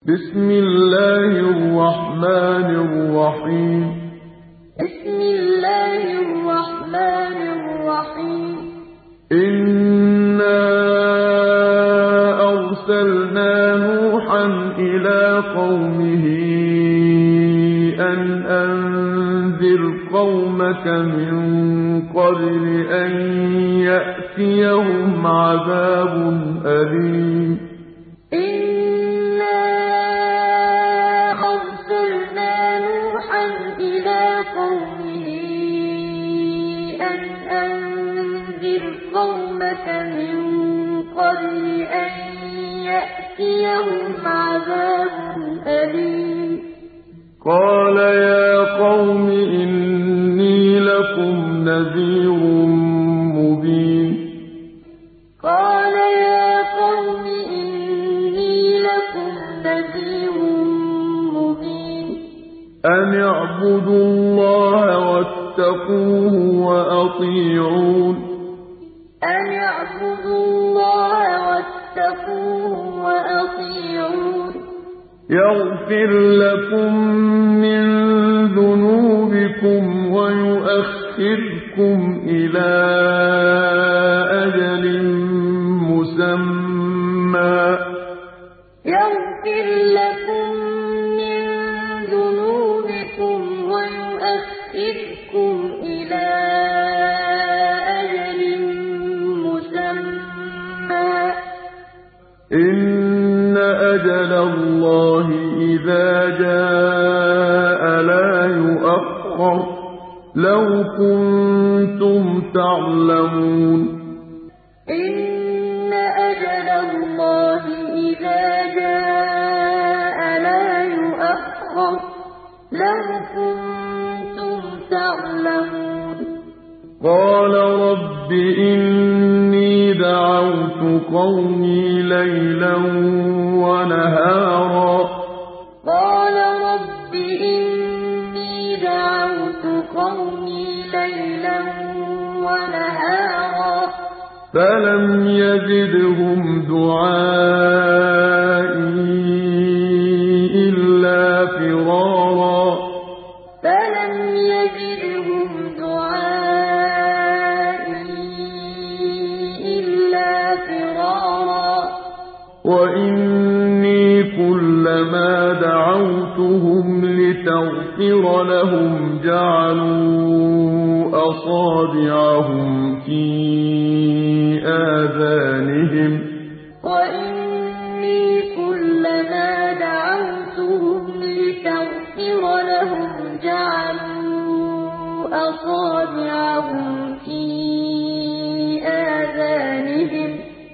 بسم الله الرحمن الرحيم بسم الله الرحمن الرحيم إنا أرسلنا نوحا إلى قومه أن أنذر قومك من قبل أن يأتيهم عذاب أليم إنا أرسلنا نوحا إلى قومه أن أنذر قومك من قبل أن يأتيهم عذاب أليم قال يا قوم إني لكم نذير مبين قال يا قوم إني لكم نذير مبين أن اعبدوا الله واتقوه وأطيعون أن اعبدوا الله واتقوه وأطيعون يغفر لكم من ذنوبكم ويؤخركم إلى أجل مسمى يغفر لكم من ذنوبكم ويؤخركم إلى أجل مسمى إن أجل الله إذا جاء لا يؤخر لو كنتم تعلمون إن أجل الله إذا جاء لا يؤخر لو كنتم تعلمون قال رب إني دعوت قومي ليلا ونهارا قال رب إني دعوت قومي ليلا ونهارا فلم يزدهم دعائي إلا فرارا فلم يزدهم دعائي إلا فرارا وإني كلما دعوتهم لتغفر لهم جعلوا أصابعهم في آذانهم وإني كلما دعوتهم لتغفر لهم أصابعهم في آذانهم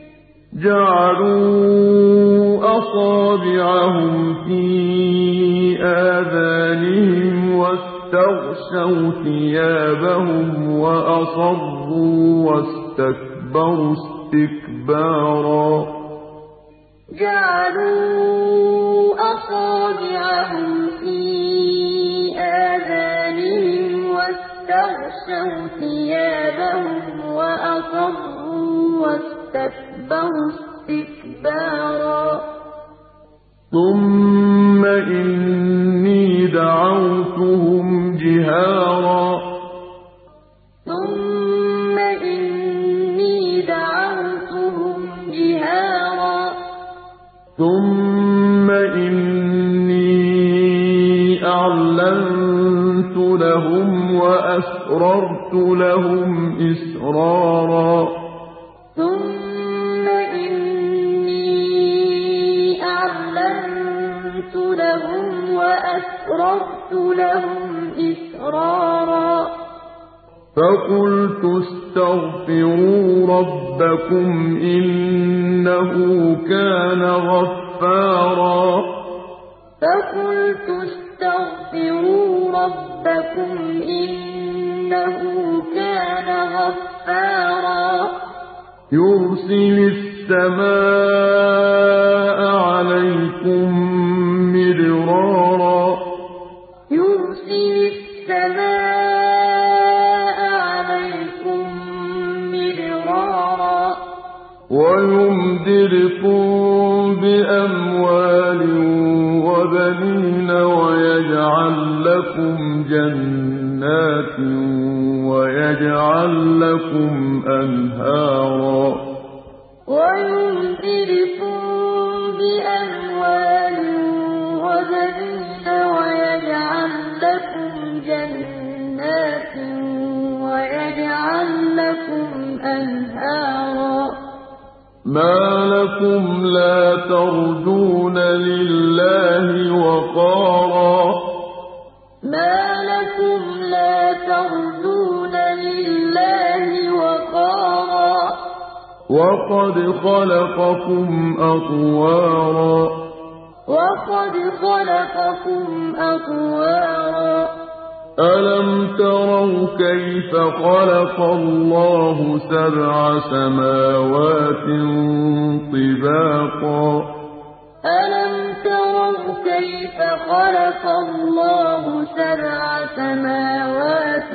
واستغشوا ثيابهم وأصروا واستكبروا استكبارا جعلوا أصابعهم في آذانهم واستغشوا ثيابهم وأصروا واستكبروا استكبارا ثم إني دعوتهم جهارا ثم إني دعوتهم جهارا ثم إني أعلنت لهم وأسررت لهم إسرارا ثم إني أعلنت لهم وأسررت لهم إسرارا فقلت استغفروا ربكم إنه كان غفارا فقلت استغفروا ربكم إنه كان غفارا يرسل السماء عليكم مدرارا يرسل السماء عليكم مدرارا ويمددكم بأموال وبنين ويجعل لكم جنات ويجعل لكم أنهارا ويمددكم بأموال وبنين ويجعل لكم جنات ويجعل لكم أنهارا ما لكم لا ترجون لله وقارا ما لكم لا ترجون لله وقارا وقد خلقكم أطوارا وقد خلقكم أطوارا ألم تروا كيف خلق الله سبع سماوات طباقا ألم تروا كيف خلق الله سبع سماوات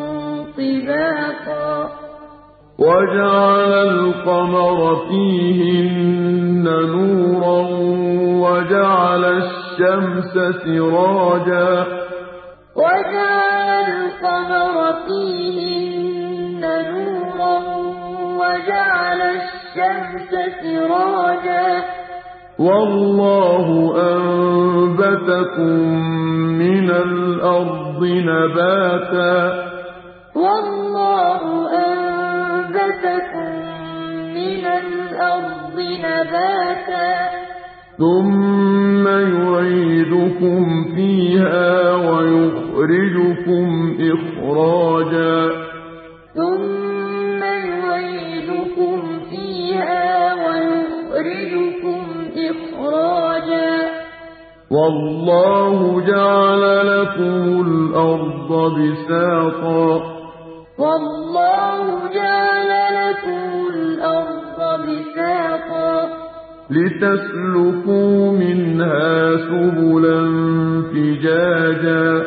طباقا وجعل القمر فيهن نورا وجعل الشمس سراجا وجعل القمر فيهن نورا وجعل الشمس سراجا والله أنبتكم من الأرض نباتا والله أنبتكم من الأرض نباتا ثم يعيدكم فيها ويخرجكم إخراجا ثم يعيدكم فيها ويخرجكم إخراجا والله جعل لكم الأرض بساطا والله جعل لكم الأرض بساطا لتسلكوا منها سبلا فجاجا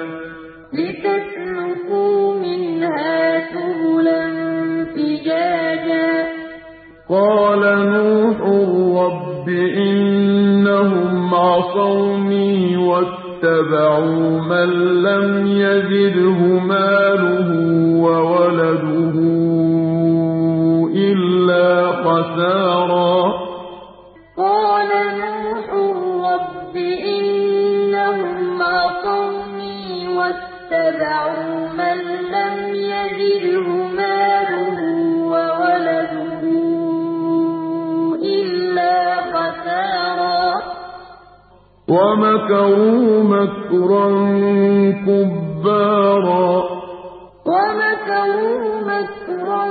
لتسلكوا منها سبلا فجاجا قال نوح رب إنهم عصوني واتبعوا من لم يزده ماله وولده إلا خسارا قال نوح رب إنهم عصوني واتبعوا من لم يزده ماله وولده إلا خسارا ومكروا مكرا كبارا ومكروا مكرا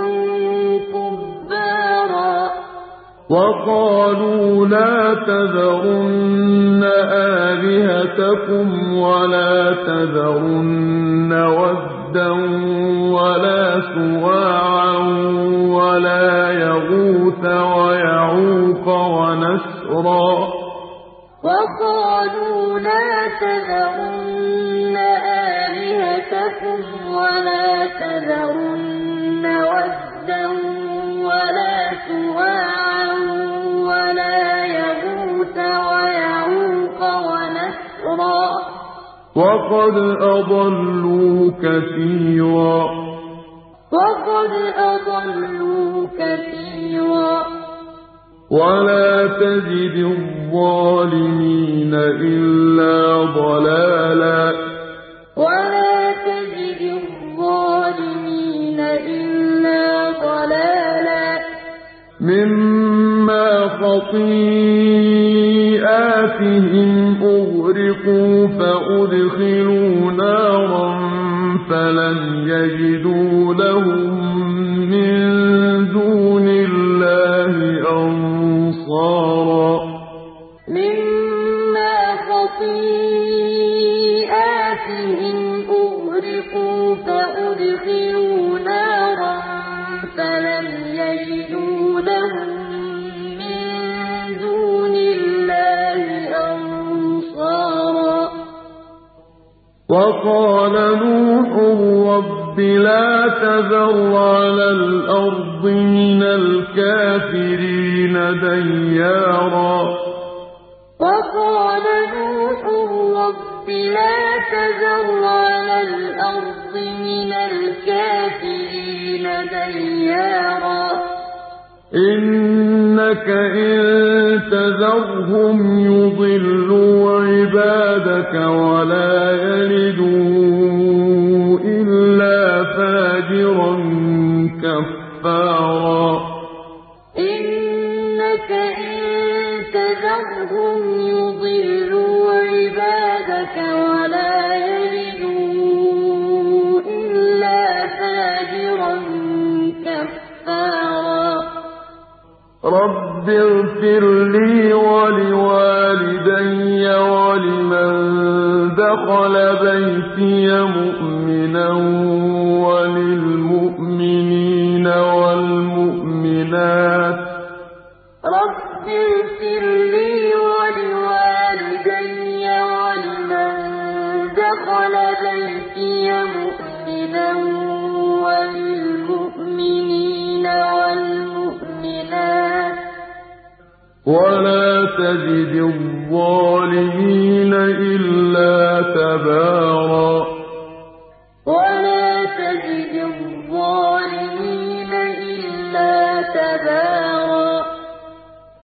كبارا وقالوا لا تذرن آلهتكم ولا تذرن ودا ولا سواعا ولا يغوث ويعوق ونسرا وقالوا لا تذرن آلهتكم ولا تذرن ودا ولا سواعا ولا يغوث ويعوق ونسرا وقد أضلوا كثيرا وقد أضلوا كثيرا ولا تزد الظالمين إلا ضلالا ولا تزد الظالمين إلا ضلالا مما خطيئاتهم أغرقوا فأدخلوا نارا فلن يجدوا لهم من دون الله أنصارا مما خطيئاتهم أغرقوا فأدخلوا نارا فلم يجدوا لهم من دون الله أنصارا وقال نوح رب لا تذر على الأرض من الكافرين ديارا وقال نوح رب لا تذر على الأرض من الكافرين ديارا إنك إن تذرهم يضلوا عبادك ولا يلدوا إلا فاجرا كفارا إنك إن تذرهم يضلوا عبادك ولا يلدوا إلا فاجرا كفارا رب اغفر لي ولوالدي ولمن دخل بيتي مؤمنا وللمؤمنين والمؤمنات رب اغفر لي ولوالدي ولمن دخل بيتي مؤمنا وللمؤمنين والمؤمنات ولا تزد الظالمين إلا تبارا ولا تزد الظالمين